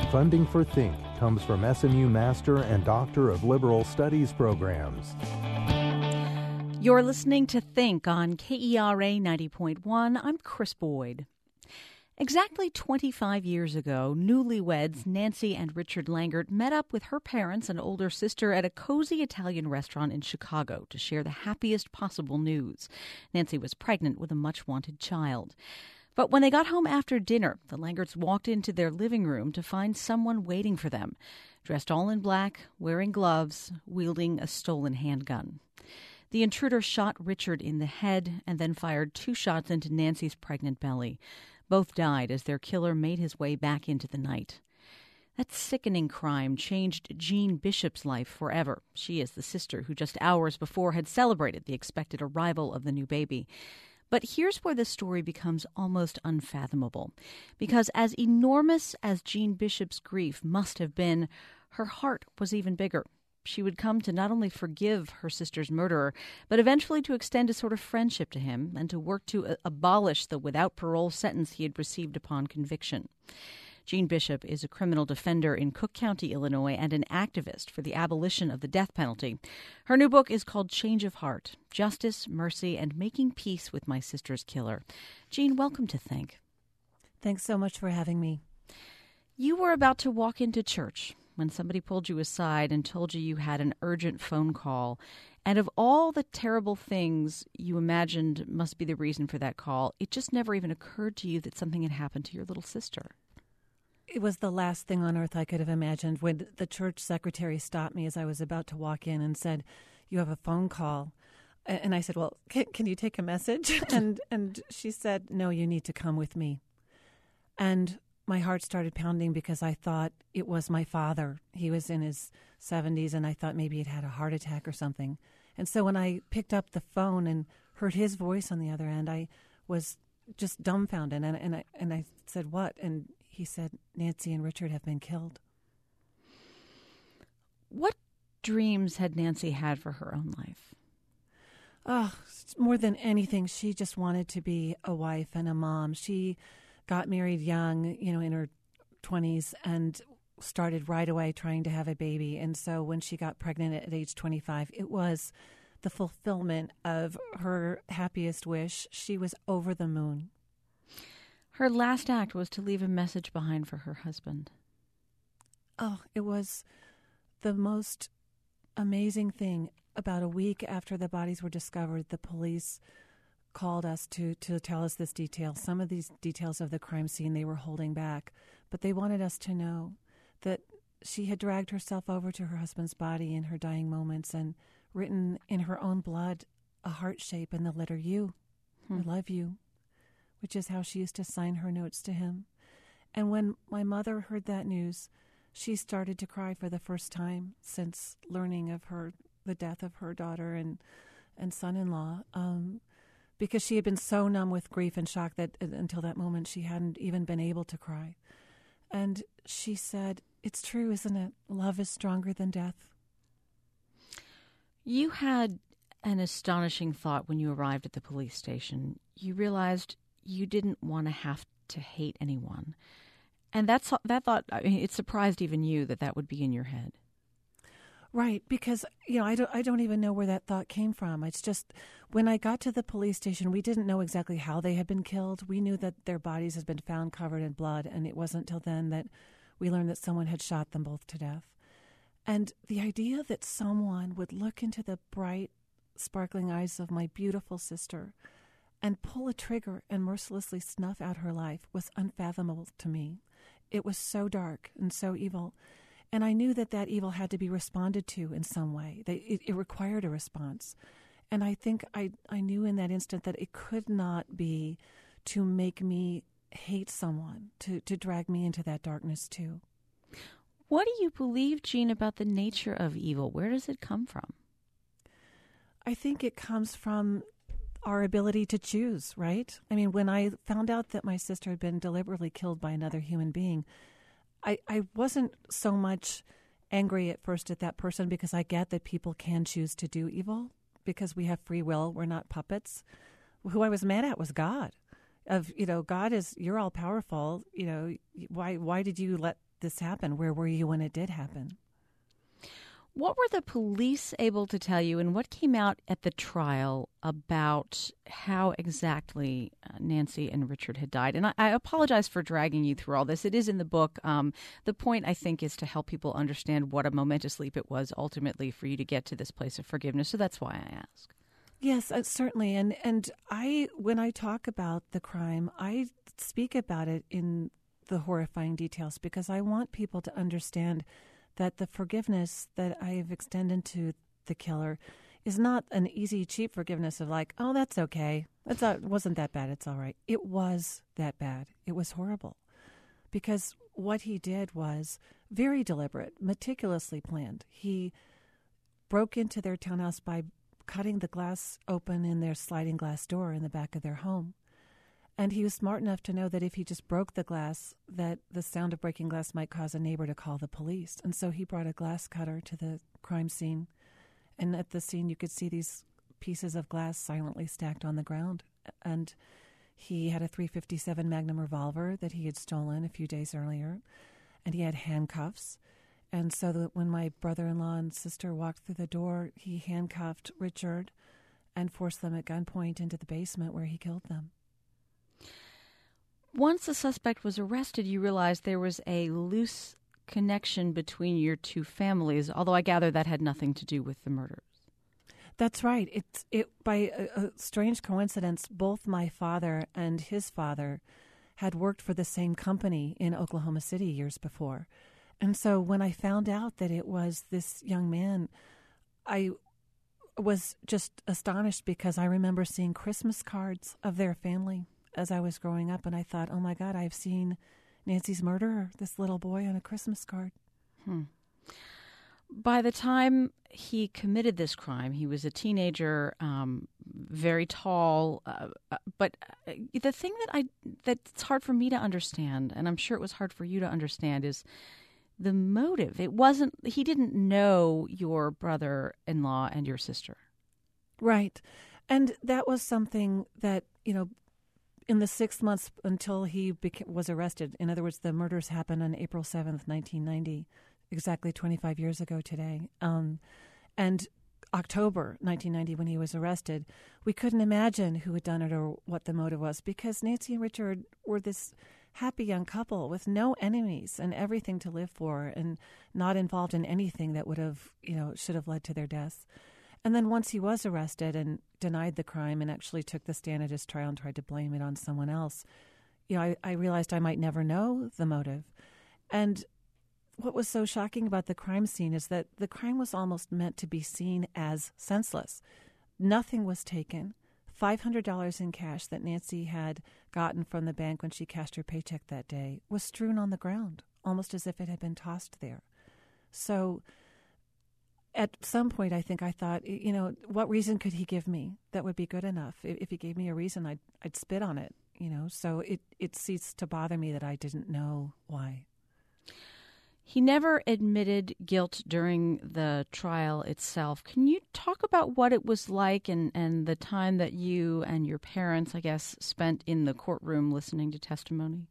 Funding for Think comes from SMU Master and Doctor of Liberal Studies programs. You're listening to Think on KERA 90.1. I'm Chris Boyd. Exactly 25 years ago, newlyweds Nancy and Richard Langert met up with her parents and older sister at a cozy Italian restaurant in Chicago to share the happiest possible news. Nancy was pregnant with a much-wanted child. But when they got home after dinner, the Langerts walked into their living room to find someone waiting for them, dressed all in black, wearing gloves, wielding a stolen handgun. The intruder shot Richard in the head and then fired 2 shots into Nancy's pregnant belly. Both died as their killer made his way back into the night. That sickening crime changed Jean Bishop's life forever. She is the sister who just hours before had celebrated the expected arrival of the new baby. But here's where the story becomes almost unfathomable. Because as enormous as Jean Bishop's grief must have been, her heart was even bigger. She would come to not only forgive her sister's murderer, but eventually to extend a sort of friendship to him and to work to abolish the without parole sentence he had received upon conviction. Jean Bishop is a criminal defender in Cook County, Illinois, and an activist for the abolition of the death penalty. Her new book is called Change of Heart: Justice, Mercy, and Making Peace with My Sister's Killer. Jean, welcome to Think. Thanks so much for having me. You were about to walk into church when somebody pulled you aside and told you had an urgent phone call. And of all the terrible things you imagined must be the reason for that call, it just never even occurred to you that something had happened to your little sister. It was the last thing on earth I could have imagined when the church secretary stopped me as I was about to walk in and said, "You have a phone call." And I said, "Well, can you take a message?" And she said, "No, you need to come with me." And my heart started pounding because I thought it was my father. He was in his 70s, and I thought maybe he'd had a heart attack or something. And so when I picked up the phone and heard his voice on the other end, I was just dumbfounded. And I said, "What?" And he said, "Nancy and Richard have been killed." What dreams had Nancy had for her own life? Oh, more than anything, she just wanted to be a wife and a mom. She got married young, in her 20s, and started right away trying to have a baby. And so when she got pregnant at age 25, it was the fulfillment of her happiest wish. She was over the moon. Her last act was to leave a message behind for her husband. Oh, it was the most amazing thing. About a week after the bodies were discovered, the police called us to tell us this detail. Some of these details of the crime scene they were holding back, but they wanted us to know that she had dragged herself over to her husband's body in her dying moments and written in her own blood a heart shape and the letter U, I love you, which is how she used to sign her notes to him. And when my mother heard that news, she started to cry for the first time since learning of the death of her daughter and son-in-law, because she had been so numb with grief and shock that until that moment she hadn't even been able to cry. And she said, "It's true, isn't it? Love is stronger than death." You had an astonishing thought when you arrived at the police station. You realized you didn't want to have to hate anyone. And that thought, it surprised even you that would be in your head. Right, because I don't even know where that thought came from. It's just when I got to the police station, we didn't know exactly how they had been killed. We knew that their bodies had been found covered in blood, and it wasn't until then that we learned that someone had shot them both to death. And the idea that someone would look into the bright, sparkling eyes of my beautiful sister and pull a trigger and mercilessly snuff out her life was unfathomable to me. It was so dark and so evil. And I knew that evil had to be responded to in some way. It required a response. And I think I knew in that instant that it could not be to make me hate someone, to drag me into that darkness too. What do you believe, Jean, about the nature of evil? Where does it come from? I think it comes from our ability to choose, right? I mean, when I found out that my sister had been deliberately killed by another human being, I wasn't so much angry at first at that person, because I get that people can choose to do evil because we have free will. We're not puppets. Who I was mad at was God. of, God you're all powerful. Why did you let this happen? Where were you when it did happen? What were the police able to tell you, and what came out at the trial about how exactly Nancy and Richard had died? And I apologize for dragging you through all this. It is in the book. The point, I think, is to help people understand what a momentous leap it was ultimately for you to get to this place of forgiveness. So that's why I ask. Yes, certainly. And when I talk about the crime, I speak about it in the horrifying details because I want people to understand that the forgiveness that I have extended to the killer is not an easy, cheap forgiveness of like, oh, that's okay. Wasn't that bad. It's all right. It was that bad. It was horrible because what he did was very deliberate, meticulously planned. He broke into their townhouse by cutting the glass open in their sliding glass door in the back of their home. And he was smart enough to know that if he just broke the glass, that the sound of breaking glass might cause a neighbor to call the police. And so he brought a glass cutter to the crime scene. And at the scene, you could see these pieces of glass silently stacked on the ground. And he had a .357 Magnum revolver that he had stolen a few days earlier. And he had handcuffs. And so that when my brother-in-law and sister walked through the door, he handcuffed Richard and forced them at gunpoint into the basement where he killed them. Once the suspect was arrested, you realized there was a loose connection between your two families, although I gather that had nothing to do with the murders. That's right. It by a strange coincidence, both my father and his father had worked for the same company in Oklahoma City years before. And so when I found out that it was this young man, I was just astonished because I remember seeing Christmas cards of their family as I was growing up, and I thought, oh my God, I've seen Nancy's murderer, this little boy, on a Christmas card. By the time he committed this crime, he was a teenager, very tall, but the thing that's hard for me to understand, and I'm sure it was hard for you to understand, is the motive. He didn't know your brother-in-law and your sister. Right. And that was something that, in the 6 months until he was arrested, in other words, the murders happened on April 7th, 1990, exactly 25 years ago today. And October 1990, when he was arrested, we couldn't imagine who had done it or what the motive was because Nancy and Richard were this happy young couple with no enemies and everything to live for and not involved in anything that would have, should have led to their deaths. And then once he was arrested and denied the crime and actually took the stand at his trial and tried to blame it on someone else, I realized I might never know the motive. And what was so shocking about the crime scene is that the crime was almost meant to be seen as senseless. Nothing was taken. $500 in cash that Nancy had gotten from the bank when she cashed her paycheck that day was strewn on the ground, almost as if it had been tossed there. So at some point, I thought, what reason could he give me that would be good enough? If he gave me a reason, I'd spit on it, So it ceased to bother me that I didn't know why. He never admitted guilt during the trial itself. Can you talk about what it was like and the time that you and your parents, I guess, spent in the courtroom listening to testimony?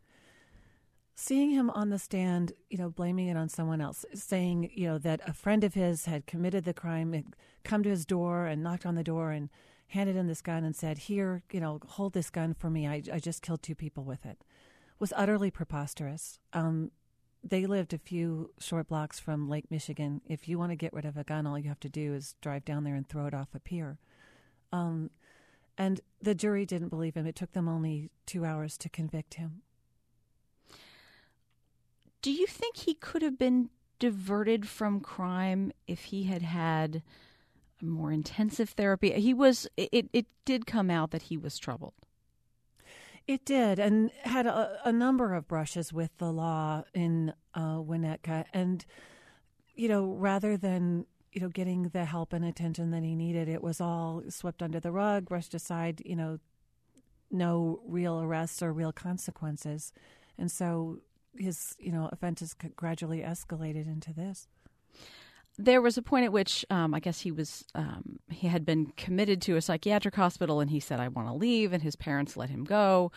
Seeing him on the stand, blaming it on someone else, saying, that a friend of his had committed the crime, had come to his door and knocked on the door and handed him this gun and said, here, hold this gun for me. I just killed 2 people with it, was utterly preposterous. They lived a few short blocks from Lake Michigan. If you want to get rid of a gun, all you have to do is drive down there and throw it off a pier. And the jury didn't believe him. It took them only 2 hours to convict him. Do you think he could have been diverted from crime if he had had more intensive therapy? It did come out that he was troubled. It did, and had a number of brushes with the law in Winnetka. And, rather than, getting the help and attention that he needed, it was all swept under the rug, brushed aside, no real arrests or real consequences. And so his, offenses gradually escalated into this. there was a point at which I guess he had been committed to a psychiatric hospital, and he said, "I want to leave," and his parents let him go.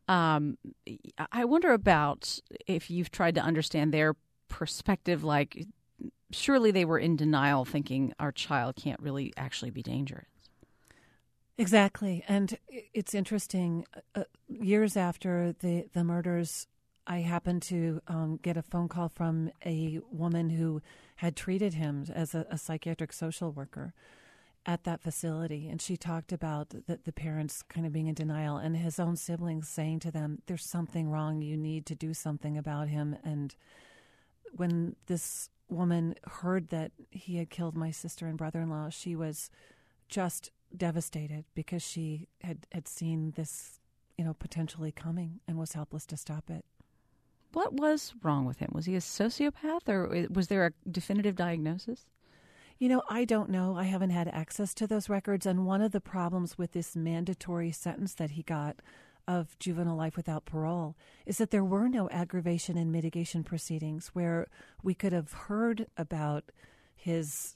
I wonder about if you've tried to understand their perspective. Like, surely they were in denial, thinking our child can't really actually be dangerous. Exactly. And it's interesting. Years after the murders, I happened to get a phone call from a woman who had treated him as a psychiatric social worker at that facility. And she talked about the parents kind of being in denial and his own siblings saying to them, "There's something wrong. You need to do something about him." And when this woman heard that he had killed my sister and brother-in-law, she was just devastated because she had seen this, potentially coming and was helpless to stop it. What was wrong with him? Was he a sociopath, or was there a definitive diagnosis? I don't know. I haven't had access to those records. And one of the problems with this mandatory sentence that he got of juvenile life without parole is that there were no aggravation and mitigation proceedings where we could have heard about his,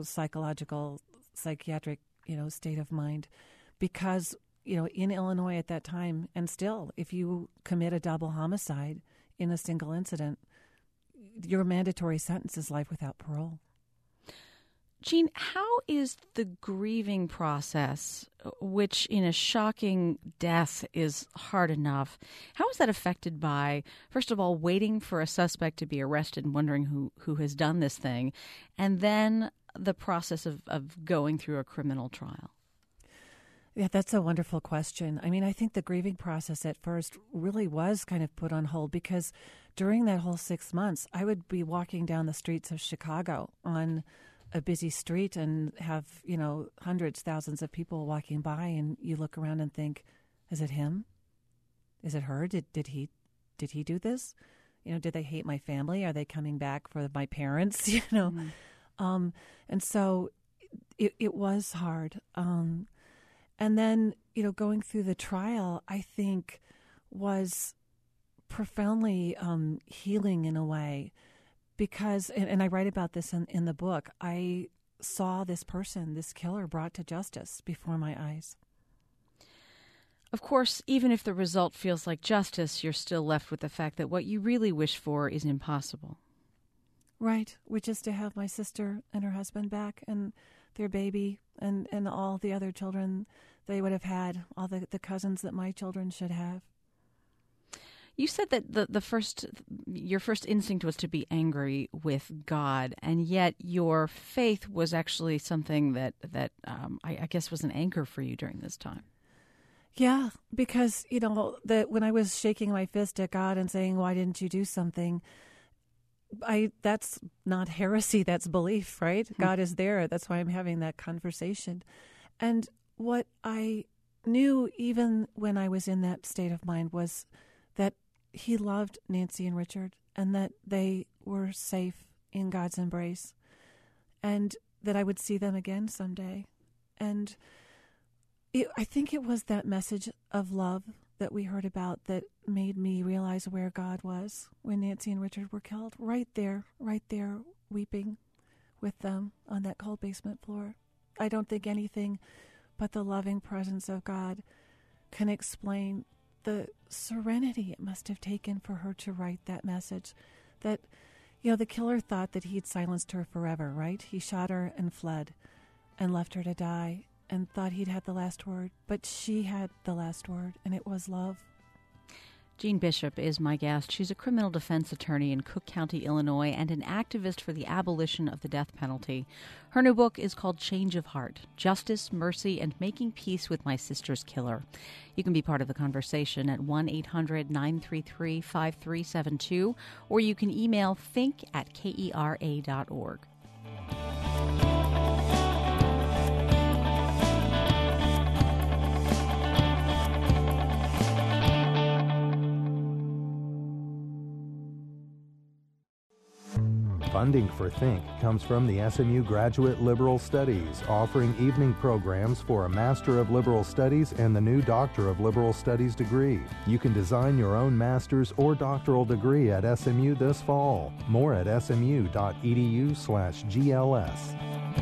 psychiatric, state of mind. Because, in Illinois at that time, and still, if you commit a double homicide in a single incident, your mandatory sentence is life without parole. Jean, how is the grieving process, which in a shocking death is hard enough, how is that affected by, first of all, waiting for a suspect to be arrested and wondering who has done this thing, and then the process of going through a criminal trial? Yeah, that's a wonderful question. I mean, I think the grieving process at first really was kind of put on hold because during that whole 6 months, I would be walking down the streets of Chicago on a busy street and have, hundreds, thousands of people walking by, and you look around and think, is it him? Is it her? Did he do this? Did they hate my family? Are they coming back for my parents? Mm-hmm. And so it was hard. And then, going through the trial, I think was profoundly healing in a way. Because, and I write about this in the book, I saw this person, this killer, brought to justice before my eyes. Of course, even if the result feels like justice, you're still left with the fact that what you really wish for is impossible. Right, which is to have my sister and her husband back and their baby and all the other children they would have had, all the cousins that my children should have. You said that your first instinct was to be angry with God, and yet your faith was actually something that I guess was an anchor for you during this time. Yeah, because, that when I was shaking my fist at God and saying, "Why didn't you do something?" That's not heresy, that's belief, right? God is there. That's why I'm having that conversation. And what I knew even when I was in that state of mind was that he loved Nancy and Richard and that they were safe in God's embrace and that I would see them again someday. And I think it was that message of love that we heard about that made me realize where God was when Nancy and Richard were killed, right there, weeping with them on that cold basement floor. I don't think anything but the loving presence of God can explain the serenity it must have taken for her to write that message. That, the killer thought that he'd silenced her forever, right? He shot her and fled and left her to die and thought he'd had the last word. But she had the last word, and it was love. Jean Bishop is my guest. She's a criminal defense attorney in Cook County, Illinois, and an activist for the abolition of the death penalty. Her new book is called Change of Heart: Justice, Mercy, and Making Peace with My Sister's Killer. You can be part of the conversation at 1-800-933-5372, or you can email think@kera.org. Funding for Think comes from the SMU Graduate Liberal Studies, offering evening programs for a Master of Liberal Studies and the new Doctor of Liberal Studies degree. You can design your own master's or doctoral degree at SMU this fall. More at smu.edu/GLS.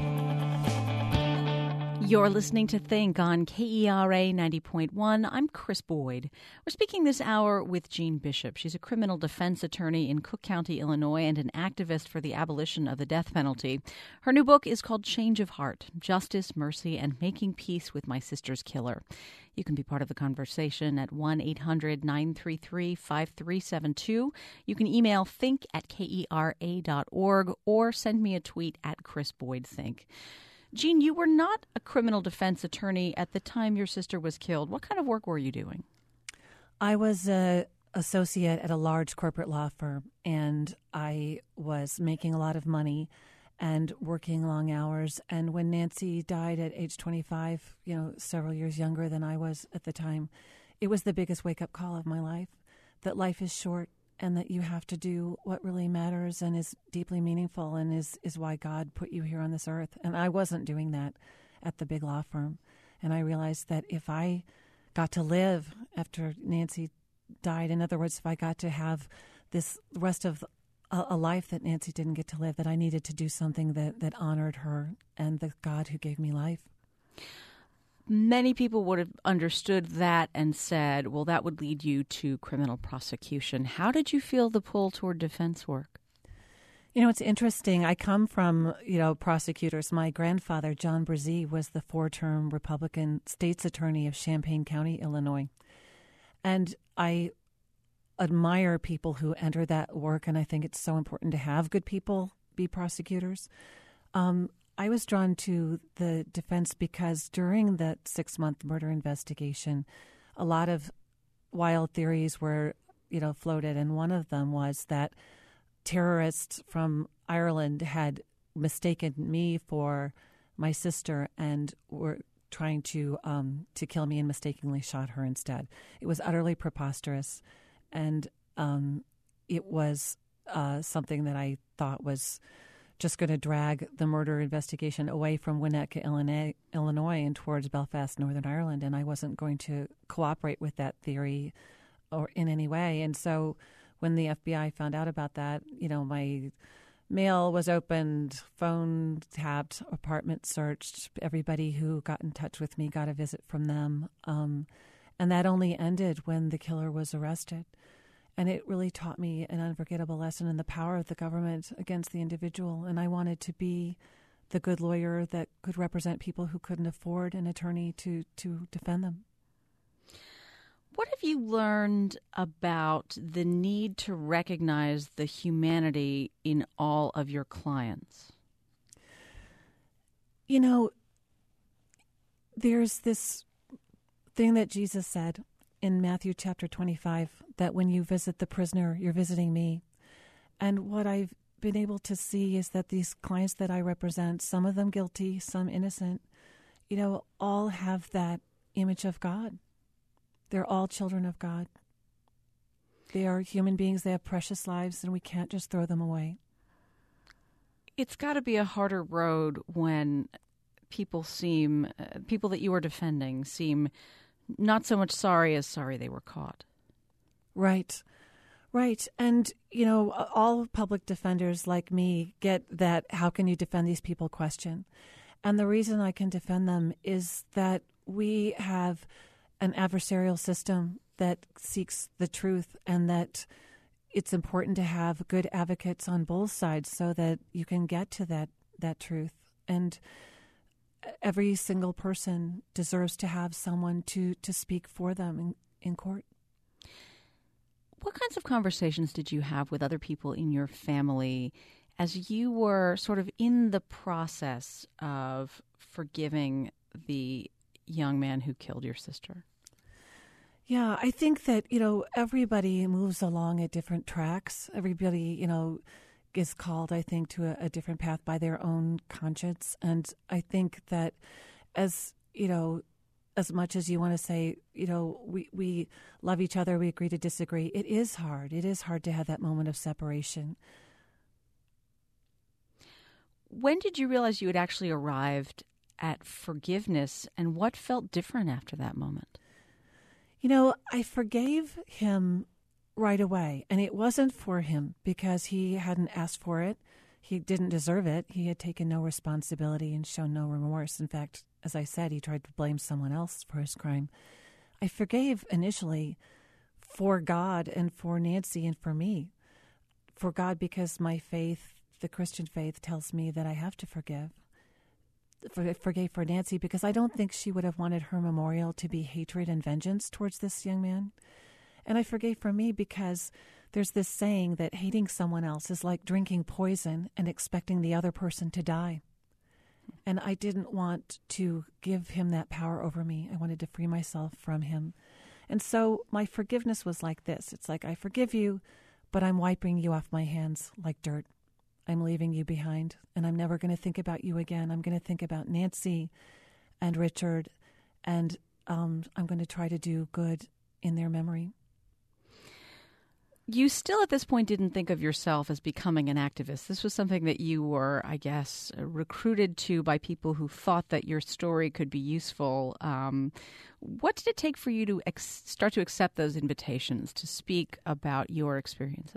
You're listening to Think on KERA 90.1. I'm Chris Boyd. We're speaking this hour with Jean Bishop. She's a criminal defense attorney in Cook County, Illinois, and an activist for the abolition of the death penalty. Her new book is called Change of Heart: Justice, Mercy, and Making Peace with My Sister's Killer. You can be part of the conversation at 1-800-933-5372. You can email think@kera.org or send me a tweet at Chris Boyd Think. Jean, you were not a criminal defense attorney at the time your sister was killed. What kind of work were you doing? I was an associate at a large corporate law firm, and I was making a lot of money and working long hours. And when Nancy died at age 25, several years younger than I was at the time, it was the biggest wake-up call of my life, that life is short and that you have to do what really matters and is deeply meaningful and is why God put you here on this earth. And I wasn't doing that at the big law firm. And I realized that if I got to live after Nancy died, in other words, if I got to have this rest of a life that Nancy didn't get to live, that I needed to do something that honored her and the God who gave me life. Many people would have understood that and said, well, that would lead you to criminal prosecution. How did you feel the pull toward defense work? It's interesting. I come from, prosecutors. My grandfather, John Brzee, was the 4-term Republican state's attorney of Champaign County, Illinois. And I admire people who enter that work, and I think it's so important to have good people be prosecutors. I was drawn to the defense because during that 6-month murder investigation, a lot of wild theories were, floated, and one of them was that terrorists from Ireland had mistaken me for my sister and were trying to kill me and mistakenly shot her instead. It was utterly preposterous, and it was something that I thought was just going to drag the murder investigation away from Winnetka, Illinois, and towards Belfast, Northern Ireland, and I wasn't going to cooperate with that theory or in any way. And so when the FBI found out about that, my mail was opened, phone tapped, apartment searched. Everybody who got in touch with me got a visit from them. And that only ended when the killer was arrested. And it really taught me an unforgettable lesson in the power of the government against the individual. And I wanted to be the good lawyer that could represent people who couldn't afford an attorney to defend them. What have you learned about the need to recognize the humanity in all of your clients? There's this thing that Jesus said in Matthew chapter 25, that when you visit the prisoner, you're visiting me. And what I've been able to see is that these clients that I represent, some of them guilty, some innocent, all have that image of God. They're all children of God. They are human beings. They have precious lives, and we can't just throw them away. It's got to be a harder road when people that you are defending seem not so much sorry as sorry they were caught. Right. And, all public defenders like me get that how can you defend these people question. And the reason I can defend them is that we have an adversarial system that seeks the truth, and that it's important to have good advocates on both sides so that you can get to that truth. And every single person deserves to have someone to speak for them in court. What kinds of conversations did you have with other people in your family as you were sort of in the process of forgiving the young man who killed your sister? Yeah, I think that, everybody moves along at different tracks. Everybody, is called, I think, to a different path by their own conscience. And I think that as much as you want to say, we love each other, we agree to disagree, it is hard. It is hard to have that moment of separation. When did you realize you had actually arrived at forgiveness, and what felt different after that moment? I forgave him right away, and it wasn't for him because he hadn't asked for it. He didn't deserve it. He had taken no responsibility and shown no remorse. In fact, as I said, he tried to blame someone else for his crime. I forgave initially for God and for Nancy and for me. For God, because my faith, the Christian faith, tells me that I have to forgive. Forgave for Nancy because I don't think she would have wanted her memorial to be hatred and vengeance towards this young man. And I forgave for me because there's this saying that hating someone else is like drinking poison and expecting the other person to die. And I didn't want to give him that power over me. I wanted to free myself from him. And so my forgiveness was like this. It's like, I forgive you, but I'm wiping you off my hands like dirt. I'm leaving you behind, and I'm never going to think about you again. I'm going to think about Nancy and Richard, and I'm going to try to do good in their memory. You still at this point didn't think of yourself as becoming an activist. This was something that you were, I guess, recruited to by people who thought that your story could be useful. What did it take for you to start to accept those invitations to speak about your experiences?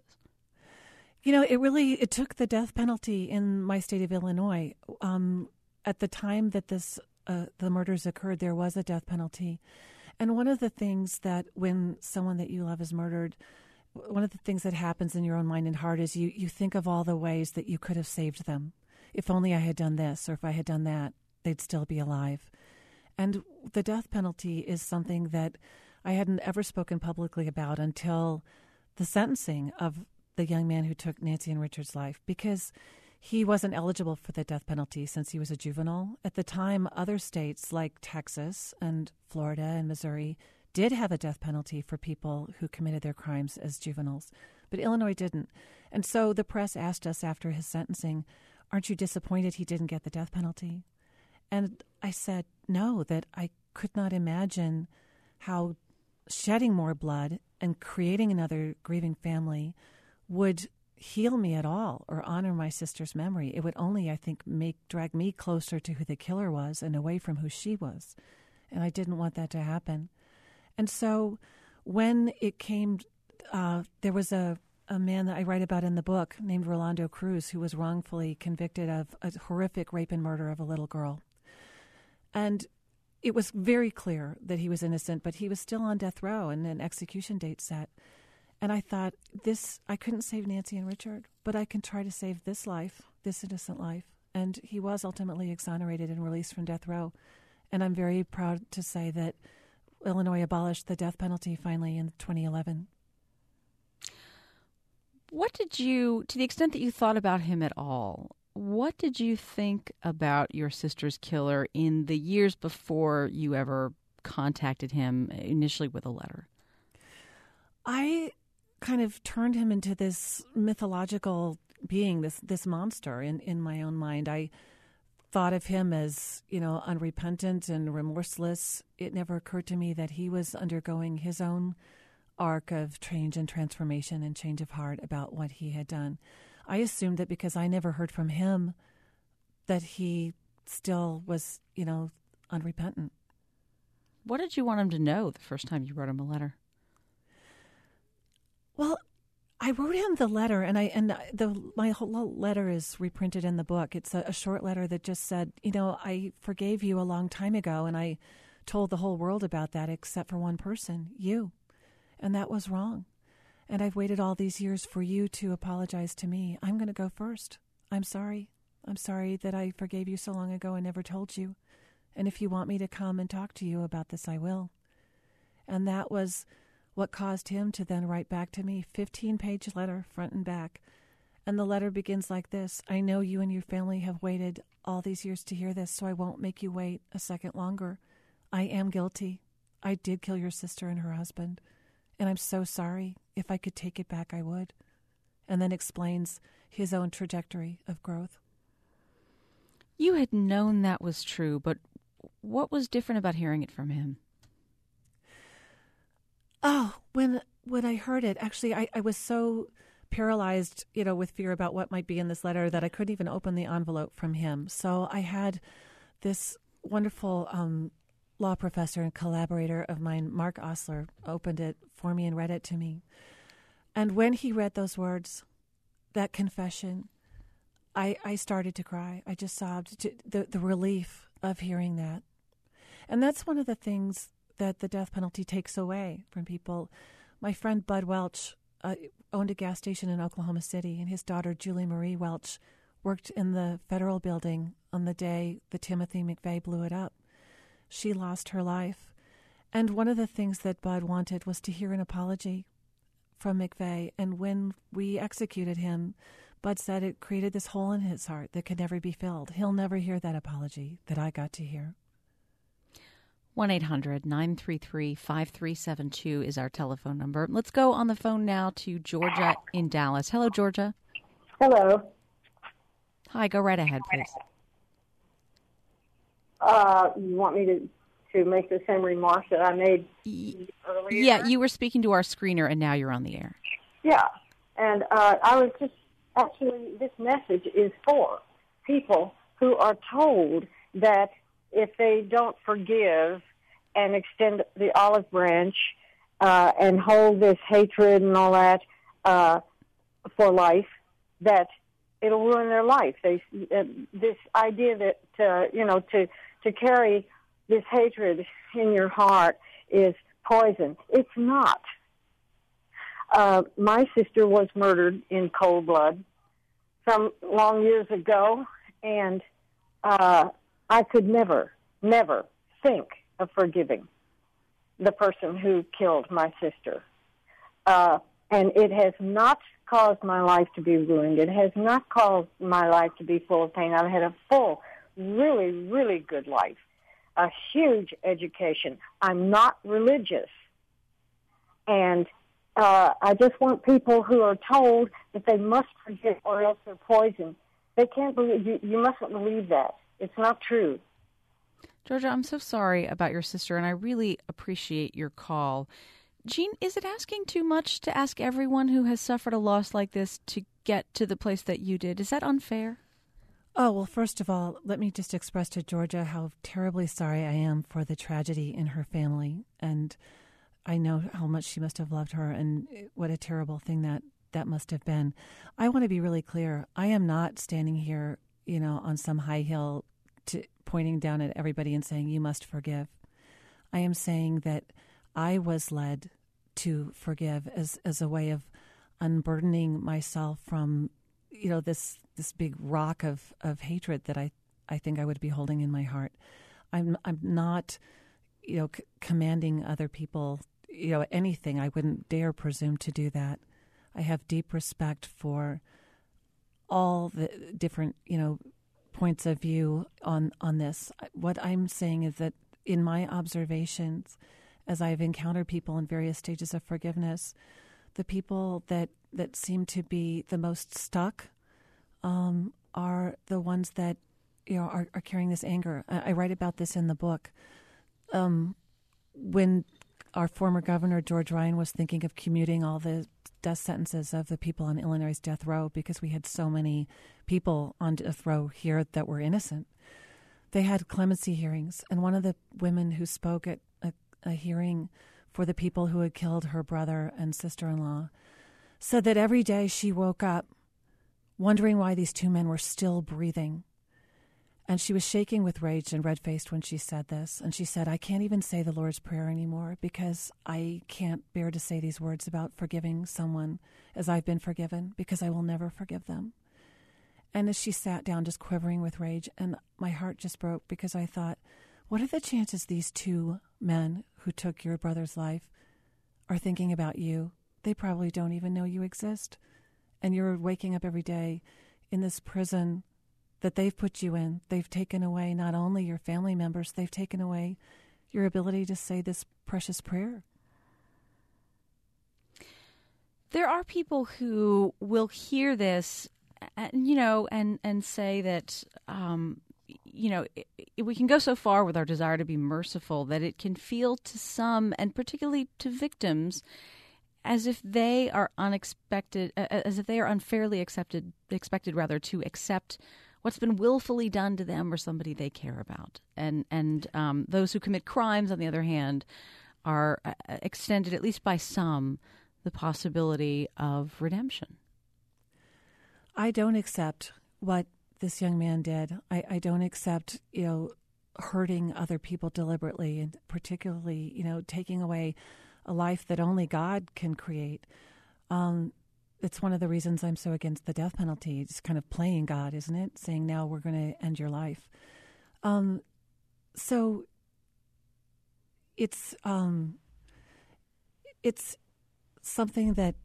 It took the death penalty in my state of Illinois. At the time that the murders occurred, there was a death penalty. And one of the things that when someone that you love is murdered, one of the things that happens in your own mind and heart is you think of all the ways that you could have saved them. If only I had done this, or if I had done that, they'd still be alive. And the death penalty is something that I hadn't ever spoken publicly about until the sentencing of the young man who took Nancy and Richard's life, because he wasn't eligible for the death penalty since he was a juvenile. At the time, other states like Texas and Florida and Missouri did have a death penalty for people who committed their crimes as juveniles, but Illinois didn't. And so the press asked us after his sentencing, aren't you disappointed he didn't get the death penalty? And I said, no, that I could not imagine how shedding more blood and creating another grieving family would heal me at all or honor my sister's memory. It would only, I think, drag me closer to who the killer was and away from who she was. And I didn't want that to happen. And so when it came, there was a man that I write about in the book named Rolando Cruz who was wrongfully convicted of a horrific rape and murder of a little girl. And it was very clear that he was innocent, but he was still on death row and an execution date set. And I thought, I couldn't save Nancy and Richard, but I can try to save this life, this innocent life. And he was ultimately exonerated and released from death row. And I'm very proud to say that Illinois abolished the death penalty finally in 2011. What did you, to the extent that you thought about him at all, what did you think about your sister's killer in the years before you ever contacted him, initially with a letter? I kind of turned him into this mythological being, this monster in my own mind. I thought of him as, unrepentant and remorseless. It never occurred to me that he was undergoing his own arc of change and transformation and change of heart about what he had done. I assumed that because I never heard from him that he still was, unrepentant. What did you want him to know the first time you wrote him a letter? Well, I wrote him the letter, and my whole letter is reprinted in the book. It's a short letter that just said, I forgave you a long time ago, and I told the whole world about that except for one person, you. And that was wrong. And I've waited all these years for you to apologize to me. I'm going to go first. I'm sorry. I'm sorry that I forgave you so long ago and never told you. And if you want me to come and talk to you about this, I will. And that was what caused him to then write back to me, 15-page letter, front and back. And the letter begins like this: I know you and your family have waited all these years to hear this, so I won't make you wait a second longer. I am guilty. I did kill your sister and her husband, and I'm so sorry. If I could take it back, I would. And then explains his own trajectory of growth. You had known that was true, but what was different about hearing it from him? Oh, when I heard it, actually, I was so paralyzed, with fear about what might be in this letter that I couldn't even open the envelope from him. So I had this wonderful law professor and collaborator of mine, Mark Osler, opened it for me and read it to me. And when he read those words, that confession, I started to cry. I just sobbed. The relief of hearing that. And that's one of the things that the death penalty takes away from people. My friend Bud Welch owned a gas station in Oklahoma City, and his daughter Julie Marie Welch worked in the federal building on the day that Timothy McVeigh blew it up. She lost her life. And one of the things that Bud wanted was to hear an apology from McVeigh. And when we executed him, Bud said it created this hole in his heart that could never be filled. He'll never hear that apology that I got to hear. 1-800-933-5372 is our telephone number. Let's go on the phone now to Georgia in Dallas. Hello, Georgia. Hello. Hi, go right ahead, please. You want me to make the same remarks that I made earlier? Yeah, you were speaking to our screener, and now you're on the air. Yeah, and I was just, actually, this message is for people who are told that if they don't forgive and extend the olive branch and hold this hatred and all that for life, that it'll ruin their life. This idea that to carry this hatred in your heart is poison. It's not. My sister was murdered in cold blood some long years ago, and I could never think of forgiving the person who killed my sister. And it has not caused my life to be ruined. It has not caused my life to be full of pain. I've had a full, really, really good life, a huge education. I'm not religious. And I just want people who are told that they must forgive or else they're poisoned. They can't believe, you mustn't believe that. It's not true. Georgia, I'm so sorry about your sister, and I really appreciate your call. Jean, is it asking too much to ask everyone who has suffered a loss like this to get to the place that you did? Is that unfair? Oh, well, first of all, let me just express to Georgia how terribly sorry I am for the tragedy in her family. And I know how much she must have loved her and what a terrible thing that must have been. I want to be really clear. I am not standing here, on some high hill pointing down at everybody and saying, you must forgive. I am saying that I was led to forgive as a way of unburdening myself from, this big rock of hatred that I think I would be holding in my heart. I'm not, commanding other people, anything. I wouldn't dare presume to do that. I have deep respect for all the different, points of view on this. What I'm saying is that in my observations, as I've encountered people in various stages of forgiveness, the people that seem to be the most stuck are the ones that are carrying this anger. I write about this in the book. When our former governor, George Ryan, was thinking of commuting all the death sentences of the people on Illinois' death row because we had so many people on death row here that were innocent, they had clemency hearings. And one of the women who spoke at a hearing for the people who had killed her brother and sister-in-law said that every day she woke up wondering why these two men were still breathing. And she was shaking with rage and red-faced when she said this. And she said, I can't even say the Lord's Prayer anymore because I can't bear to say these words about forgiving someone as I've been forgiven because I will never forgive them. And as she sat down just quivering with rage, and my heart just broke because I thought, what are the chances these two men who took your brother's life are thinking about you? They probably don't even know you exist. And you're waking up every day in this prison that they've put you in. They've taken away not only your family members, they've taken away your ability to say this precious prayer. There are people who will hear this, and say that, we can go so far with our desire to be merciful that it can feel to some, and particularly to victims, as if they are unfairly expected rather to accept what's been willfully done to them or somebody they care about. And those who commit crimes, on the other hand, are extended, at least by some, the possibility of redemption. I don't accept what this young man did. I don't accept, hurting other people deliberately, and particularly, taking away a life that only God can create. It's one of the reasons I'm so against the death penalty. It's kind of playing God, isn't it? Saying, now we're going to end your life. So it's something that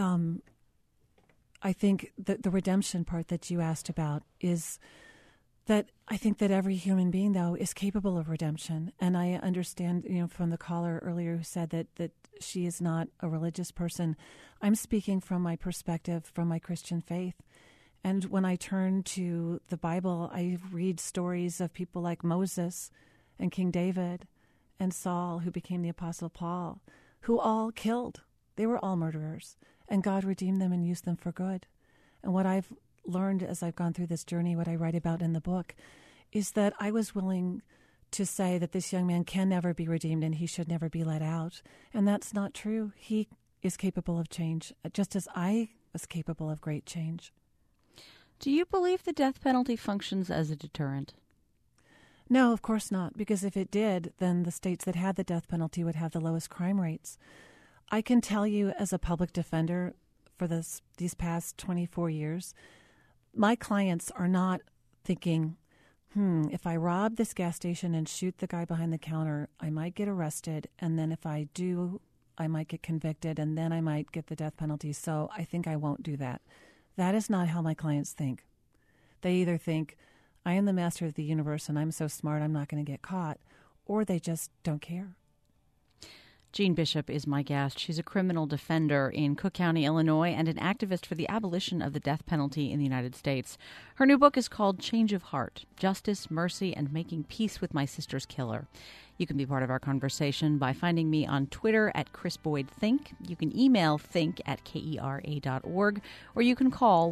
I think that the redemption part that you asked about is that I think that every human being, though, is capable of redemption. And I understand, from the caller earlier who said that she is not a religious person. I'm speaking from my perspective, from my Christian faith. And when I turn to the Bible, I read stories of people like Moses and King David and Saul, who became the Apostle Paul, who all killed. They were all murderers. And God redeemed them and used them for good. And what I've learned as I've gone through this journey, what I write about in the book, is that I was willing to say that this young man can never be redeemed and he should never be let out. And that's not true. He is capable of change, just as I was capable of great change. Do you believe the death penalty functions as a deterrent? No, of course not, because if it did, then the states that had the death penalty would have the lowest crime rates. I can tell you as a public defender for these past 24 years, my clients are not thinking, if I rob this gas station and shoot the guy behind the counter, I might get arrested, and then if I do, I might get convicted, and then I might get the death penalty, so I think I won't do that. That is not how my clients think. They either think, I am the master of the universe and I'm so smart I'm not going to get caught, or they just don't care. Jean Bishop is my guest. She's a criminal defender in Cook County, Illinois, and an activist for the abolition of the death penalty in the United States. Her new book is called Change of Heart: Justice, Mercy, and Making Peace with My Sister's Killer. You can be part of our conversation by finding me on Twitter at ChrisBoydThink. You can email think@kera.org, or you can call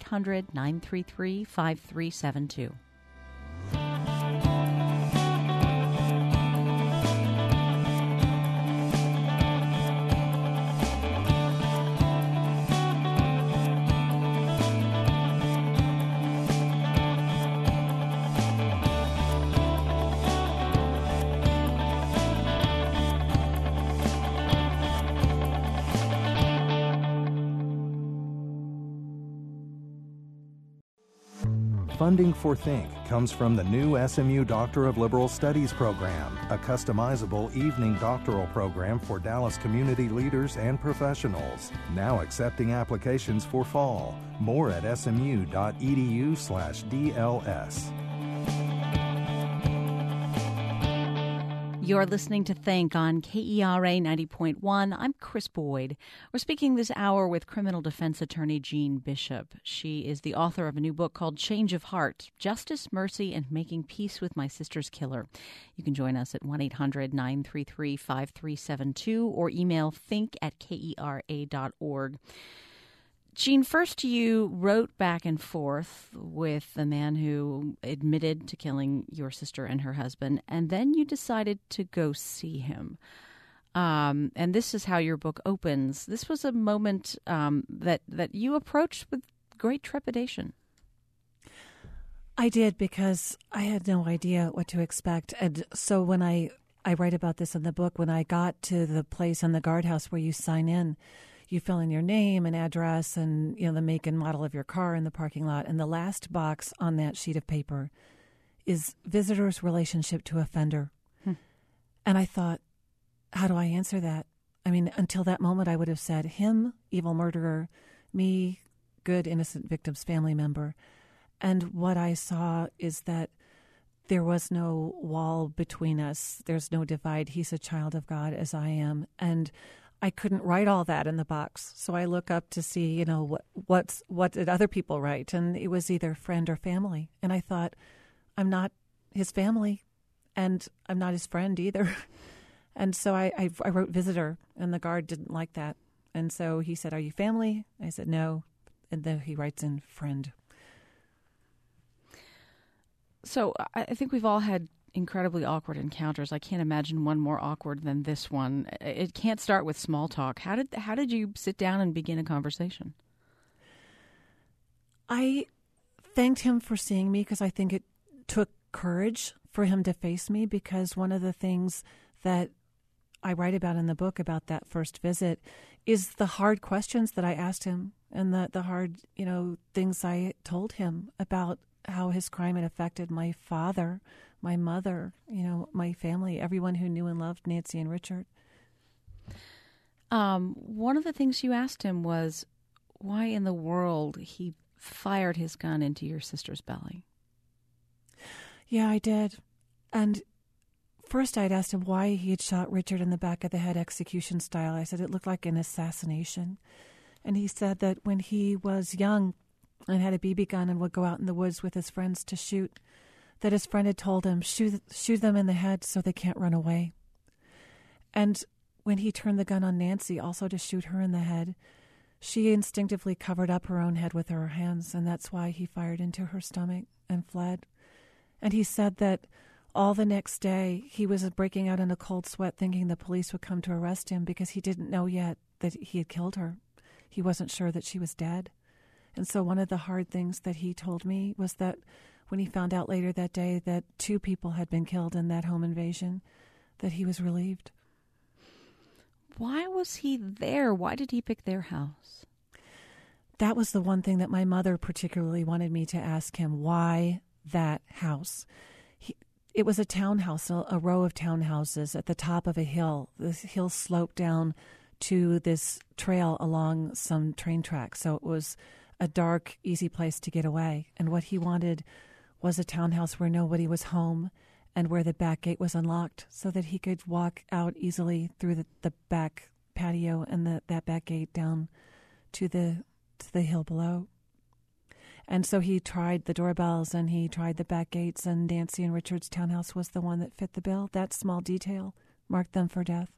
1-800-933-5372. Funding for Think comes from the new SMU Doctor of Liberal Studies program, a customizable evening doctoral program for Dallas community leaders and professionals. Now accepting applications for fall. More at smu.edu/DLS. You're listening to Think on KERA 90.1. I'm Chris Boyd. We're speaking this hour with criminal defense attorney Jean Bishop. She is the author of a new book called Change of Heart: Justice, Mercy, and Making Peace with My Sister's Killer. You can join us at 1-800-933-5372 or email think@kera.org. Jean, first you wrote back and forth with the man who admitted to killing your sister and her husband, and then you decided to go see him. And this is how your book opens. This was a moment that you approached with great trepidation. I did, because I had no idea what to expect. And so when I write about this in the book, when I got to the place in the guardhouse where you sign in, you fill in your name and address and, the make and model of your car in the parking lot. And the last box on that sheet of paper is visitor's relationship to offender. And I thought, how do I answer that? I mean, until that moment, I would have said him, evil murderer, me, good innocent victim's family member. And what I saw is that there was no wall between us. There's no divide. He's a child of God as I am. And I couldn't write all that in the box. So I look up to see, what did other people write? And it was either friend or family. And I thought, I'm not his family, and I'm not his friend either. And so I wrote visitor, and the guard didn't like that. And so he said, "Are you family?" I said, "No." And then he writes in friend. So I think we've all had incredibly awkward encounters. I can't imagine one more awkward than this one. It can't start with small talk. How did you sit down and begin a conversation? I thanked him for seeing me because I think it took courage for him to face me, because one of the things that I write about in the book about that first visit is the hard questions that I asked him and the hard, things I told him about how his crime had affected my father, my mother, my family, everyone who knew and loved Nancy and Richard. One of the things you asked him was why in the world he fired his gun into your sister's belly. Yeah, I did. And first I'd asked him why he had shot Richard in the back of the head execution style. I said it looked like an assassination. And he said that when he was young and had a BB gun and would go out in the woods with his friends to shoot, that his friend had told him, shoot them in the head so they can't run away. And when he turned the gun on Nancy, also to shoot her in the head, she instinctively covered up her own head with her hands, and that's why he fired into her stomach and fled. And he said that all the next day he was breaking out in a cold sweat thinking the police would come to arrest him because he didn't know yet that he had killed her. He wasn't sure that she was dead. And so one of the hard things that he told me was that when he found out later that day that 2 people had been killed in that home invasion, that he was relieved. Why was he there? Why did he pick their house? That was the one thing that my mother particularly wanted me to ask him. Why that house? It was a townhouse, a row of townhouses at the top of a hill. This hill sloped down to this trail along some train tracks. So it was a dark, easy place to get away. And what he wanted was a townhouse where nobody was home and where the back gate was unlocked so that he could walk out easily through the back patio and that back gate down to the hill below. And so he tried the doorbells and he tried the back gates, and Nancy and Richard's townhouse was the one that fit the bill. That small detail marked them for death.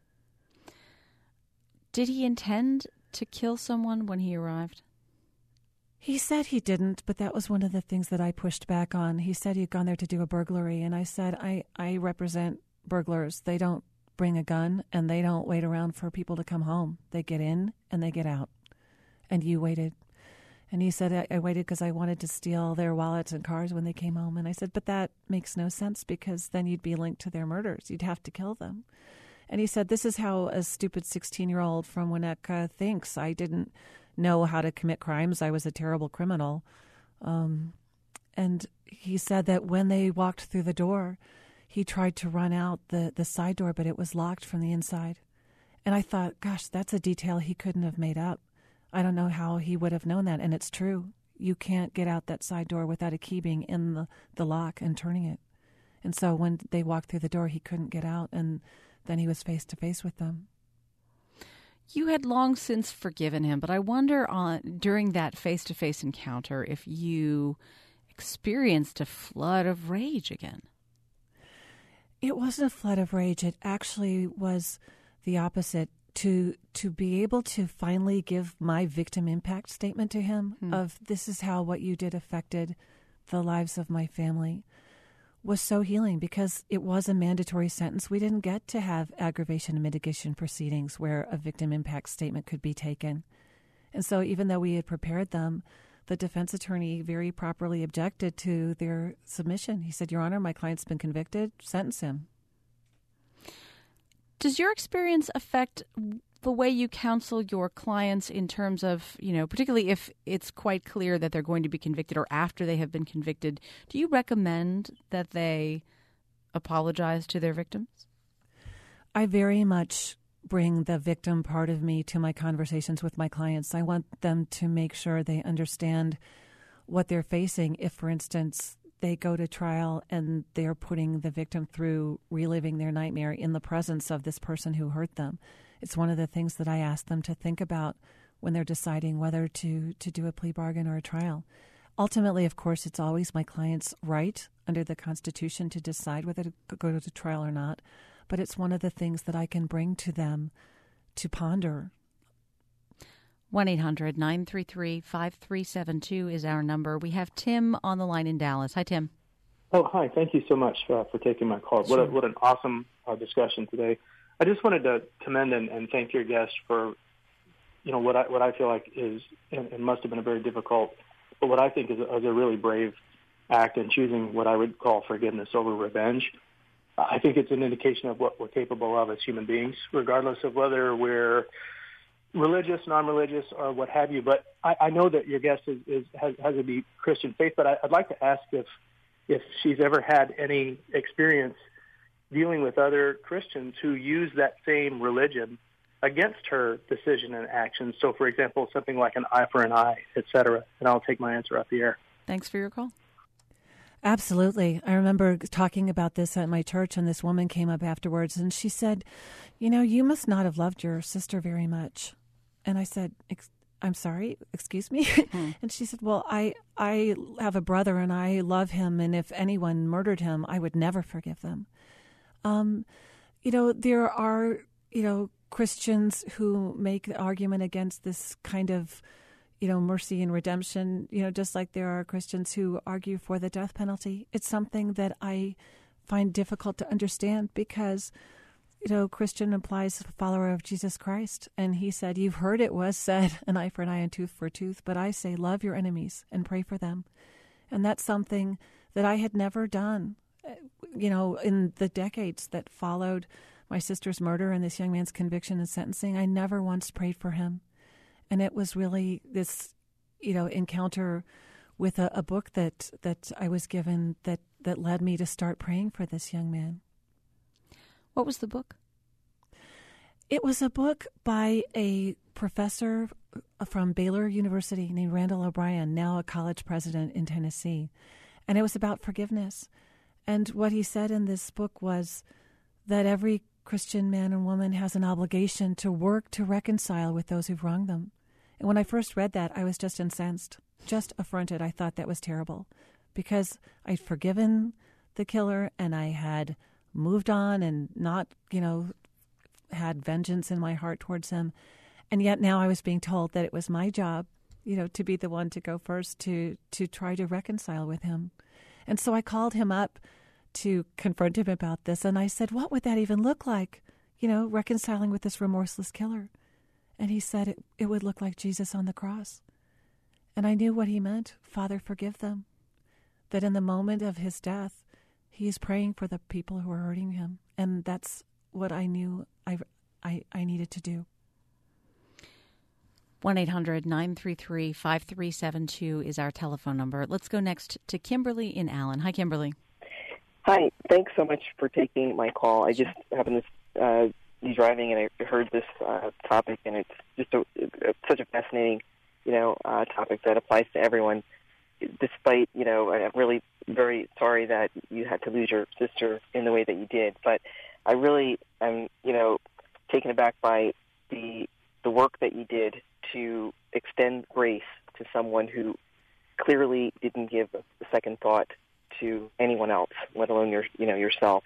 Did he intend to kill someone when he arrived? He said he didn't, but that was one of the things that I pushed back on. He said he'd gone there to do a burglary, and I said, I represent burglars. They don't bring a gun, and they don't wait around for people to come home. They get in, and they get out. And you waited. And he said, I waited because I wanted to steal their wallets and cars when they came home. And I said, but that makes no sense because then you'd be linked to their murders. You'd have to kill them. And he said, this is how a stupid 16-year-old from Winnetka thinks. I didn't know how to commit crimes. I was a terrible criminal. And he said that when they walked through the door, he tried to run out the side door, but it was locked from the inside. And I thought, gosh, that's a detail he couldn't have made up. I don't know how he would have known that. And it's true. You can't get out that side door without a key being in the lock and turning it. And so when they walked through the door, he couldn't get out. And then he was face to face with them. You had long since forgiven him, but I wonder during that face-to-face encounter if you experienced a flood of rage again. It wasn't a flood of rage. It actually was the opposite. To be able to finally give my victim impact statement to him of this is how what you did affected the lives of my family was so healing, because it was a mandatory sentence. We didn't get to have aggravation and mitigation proceedings where a victim impact statement could be taken. And so even though we had prepared them, the defense attorney very properly objected to their submission. He said, Your Honor, my client's been convicted, sentence him. Does your experience affect the way you counsel your clients in terms of, particularly if it's quite clear that they're going to be convicted or after they have been convicted, do you recommend that they apologize to their victims? I very much bring the victim part of me to my conversations with my clients. I want them to make sure they understand what they're facing if, for instance, they go to trial and they're putting the victim through reliving their nightmare in the presence of this person who hurt them. It's one of the things that I ask them to think about when they're deciding whether to do a plea bargain or a trial. Ultimately, of course, it's always my client's right under the Constitution to decide whether to go to trial or not. But it's one of the things that I can bring to them to ponder 1-800-933-5372 is our number. We have Tim on the line in Dallas. Hi, Tim. Oh, hi. Thank you so much for taking my call. Sure. What an awesome discussion today. I just wanted to commend and thank your guest for, what I feel like is and must have been a very difficult, but what I think is a really brave act in choosing what I would call forgiveness over revenge. I think it's an indication of what we're capable of as human beings, regardless of whether we're religious, non-religious, or what have you. But I know that your guest has a deep Christian faith, but I'd like to ask if she's ever had any experience dealing with other Christians who use that same religion against her decision and action. So, for example, something like an eye for an eye, et cetera. And I'll take my answer off the air. Thanks for your call. Absolutely. I remember talking about this at my church, and this woman came up afterwards, and she said, you must not have loved your sister very much. And I said, I'm sorry, excuse me? And she said, well, I have a brother, and I love him, and if anyone murdered him, I would never forgive them. There are, Christians who make the argument against this kind of, mercy and redemption, just like there are Christians who argue for the death penalty. It's something that I find difficult to understand because, Christian implies a follower of Jesus Christ. And he said, you've heard it was said, an eye for an eye and tooth for a tooth, but I say love your enemies and pray for them. And that's something that I had never done, in the decades that followed my sister's murder and this young man's conviction and sentencing. I never once prayed for him. And it was really this, encounter with a book that I was given that led me to start praying for this young man. What was the book? It was a book by a professor from Baylor University named Randall O'Brien, now a college president in Tennessee. And it was about forgiveness. And what he said in this book was that every Christian man and woman has an obligation to work to reconcile with those who've wronged them. And when I first read that, I was just incensed, just affronted. I thought that was terrible because I'd forgiven the killer and I had moved on and not, had vengeance in my heart towards him. And yet now I was being told that it was my job, to be the one to go first to try to reconcile with him. And so I called him up to confront him about this. And I said, what would that even look like, reconciling with this remorseless killer? And he said it would look like Jesus on the cross. And I knew what he meant. Father, forgive them. That in the moment of his death, he is praying for the people who are hurting him. And that's what I knew I needed to do. 1-800-933-5372 is our telephone number. Let's go next to Kimberly in Allen. Hi, Kimberly. Hi. Thanks so much for taking my call. I just happened to be driving, and I heard this topic, and it's just such a fascinating, topic that applies to everyone. Despite, I'm really very sorry that you had to lose your sister in the way that you did. But I really am, taken aback by the work that you did to extend grace to someone who clearly didn't give a second thought to anyone else, let alone yourself.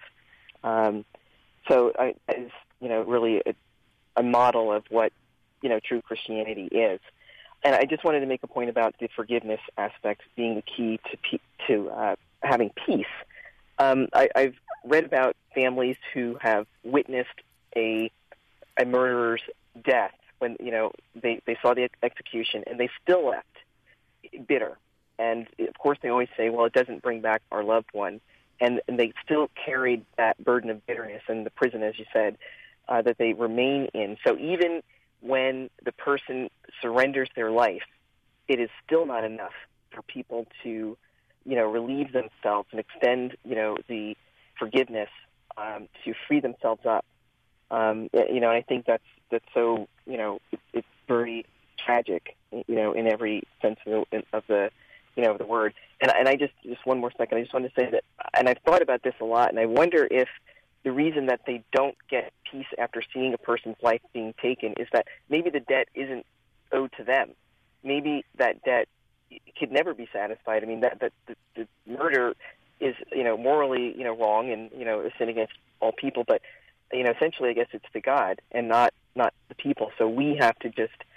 So I is really a model of what true Christianity is. And I just wanted to make a point about the forgiveness aspect being the key to having peace. I've read about families who have witnessed a murderer's death when they saw the execution, and they still left bitter. And of course, they always say, "Well, it doesn't bring back our loved one," and they still carried that burden of bitterness in the prison, as you said, that they remain in. So even when the person surrenders their life, it is still not enough for people to, relieve themselves and extend, the forgiveness to free themselves up. And I think that's so, it's very tragic, in every sense of the the word. And I just one more second, I just wanted to say that, and I've thought about this a lot, and I wonder if the reason that they don't get peace after seeing a person's life being taken is that maybe the debt isn't owed to them. Maybe that debt could never be satisfied. I mean, that the murder is, morally, wrong and, a sin against all people, but, essentially I guess it's to God and not the people. So we have to just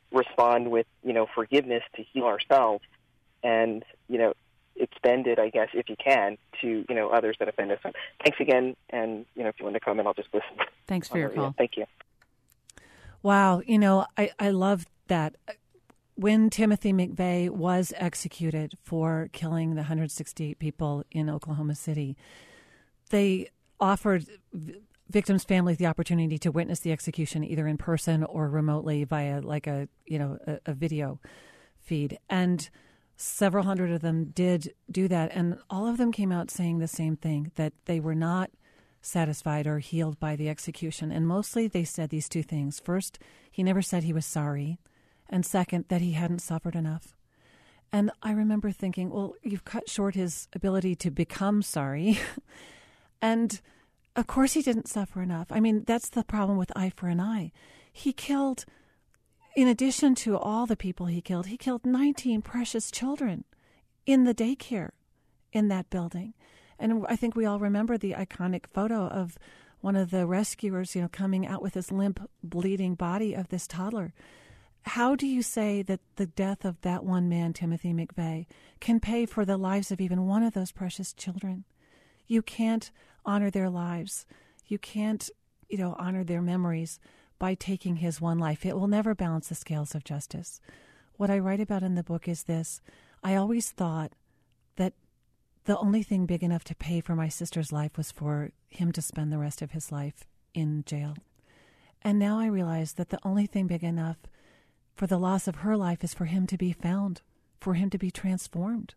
respond with, forgiveness to heal ourselves and, extend it, I guess, if you can, to, others that offend us. So thanks again. And, if you want to comment, I'll just listen. Thanks for your call. Thank you. Wow. I love that. When Timothy McVeigh was executed for killing the 168 people in Oklahoma City, they offered victims' families the opportunity to witness the execution either in person or remotely via a video feed. And several hundred of them did do that. And all of them came out saying the same thing, that they were not satisfied or healed by the execution. And mostly they said these two things. First, he never said he was sorry. And second, that he hadn't suffered enough. And I remember thinking, well, you've cut short his ability to become sorry. And of course he didn't suffer enough. I mean, that's the problem with Eye for an Eye. He killed, in addition to all the people he killed 19 precious children in the daycare in that building. And I think we all remember the iconic photo of one of the rescuers, coming out with his limp, bleeding body of this toddler. How do you say that the death of that one man, Timothy McVeigh, can pay for the lives of even one of those precious children? You can't honor their lives. You can't, honor their memories by taking his one life. It will never balance the scales of justice. What I write about in the book is this. I always thought that the only thing big enough to pay for my sister's life was for him to spend the rest of his life in jail. And now I realize that the only thing big enough for the loss of her life is for him to be found, for him to be transformed.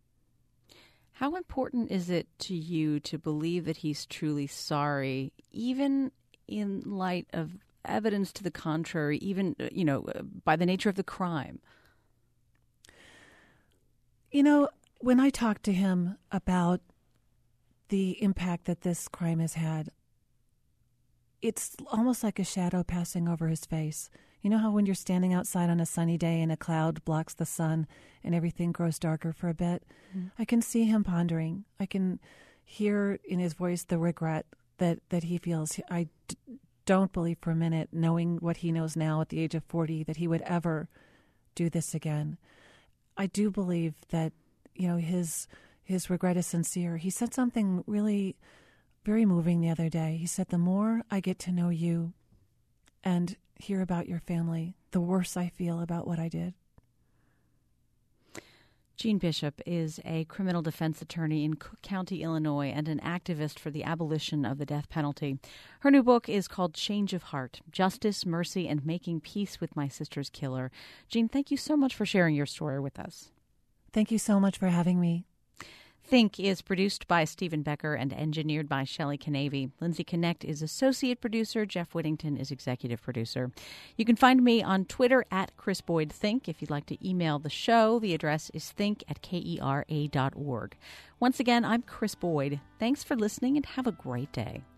How important is it to you to believe that he's truly sorry, even in light of evidence to the contrary, even, by the nature of the crime? When I talked to him about the impact that this crime has had, it's almost like a shadow passing over his face. You know how when you're standing outside on a sunny day and a cloud blocks the sun and everything grows darker for a bit? Mm-hmm. I can see him pondering. I can hear in his voice the regret that he feels. I don't believe for a minute, knowing what he knows now at the age of 40, that he would ever do this again. I do believe that, his regret is sincere. He said something really very moving the other day. He said, the more I get to know you and hear about your family, the worse I feel about what I did. Jean Bishop is a criminal defense attorney in Cook County, Illinois, and an activist for the abolition of the death penalty. Her new book is called Change of Heart, Justice, Mercy, and Making Peace with My Sister's Killer. Jean, thank you so much for sharing your story with us. Thank you so much for having me. Think is produced by Stephen Becker and engineered by Shelley Canavy. Lindsay Connect is associate producer. Jeff Whittington is executive producer. You can find me on Twitter at Chris Boyd Think. If you'd like to email the show, the address is think@kera.org. Once again, I'm Chris Boyd. Thanks for listening and have a great day.